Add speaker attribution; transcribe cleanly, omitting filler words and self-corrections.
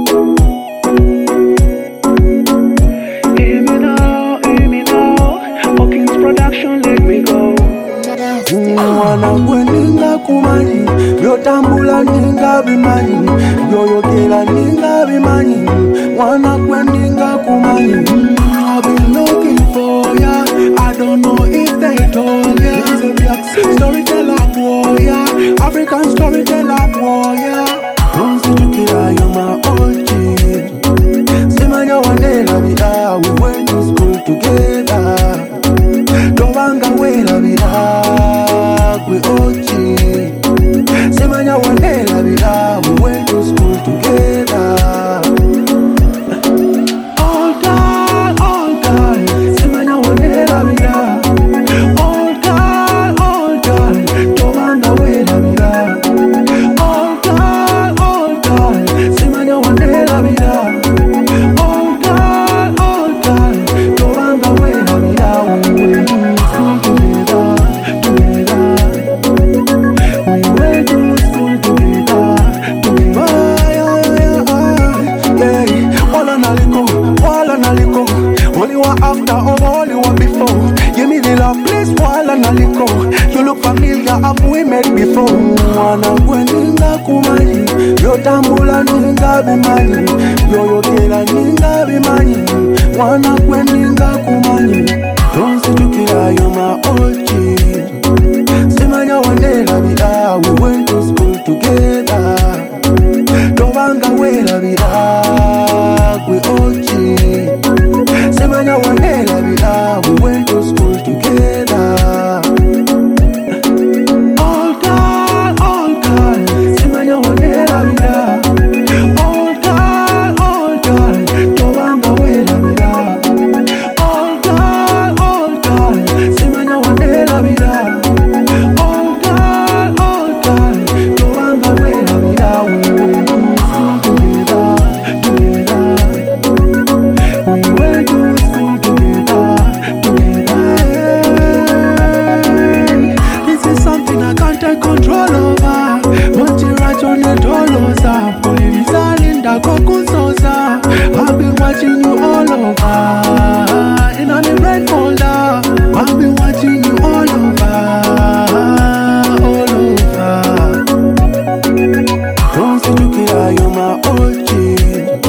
Speaker 1: Hear me now. Hawkins Production, let me go.
Speaker 2: Mwana kweninga kumanyi, byotambula ninga bimanyi, byoyogera ninga bimanyi, mwana kweninga kumanyi. I've been looking for ya, I don't know if they told ya. Storyteller warrior, African storyteller warrior. Constitute you my OG. Simanya wanela vida, we went to school together. Tobanga wela vida, we OG. Simanya wanela vida, we went to school together. All girl, simanya wanela vida. All girl, tobanga wela vida. All girl, simanya wanela vida. All girl, tobanga wela vida. After all you were before, give me the love, please, while and you look familiar, have we met before? Mwana kweninga kumanyi, byotambula ninga bimanyi, byoyogera ninga bimanyi, mwana kweninga kumanyi. Constitute you my OG. Simanya wanela vida, we went to school together. Tobanga wela vida, we OG. Simanya wanela vida, we went to school together. All girl, simanya wanela vida. All girl, tobanga wela vida. All girl, simanya wanela vida. All girl, tobanga wela vida. We went to school together. This is something I can't take control over. But you right on the dolosa. Police Linda Kokusosa. I've been watching you all over. In on the red folder. I've been watching you all over. All over. Constitute you my OG.